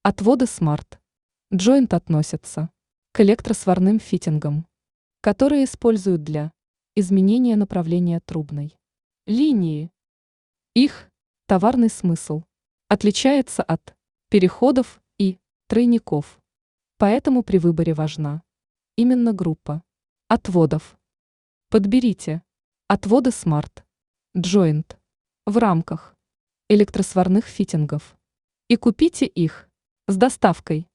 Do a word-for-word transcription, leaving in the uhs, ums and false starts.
Отводы Smart Joint относятся к электросварным фитингам, которые используют для изменения направления трубной линии. Их товарный смысл отличается от переходов и тройников, поэтому при выборе важна именно группа отводов. Подберите отводы Smart Joint в рамках электросварных фитингов и купите их с доставкой.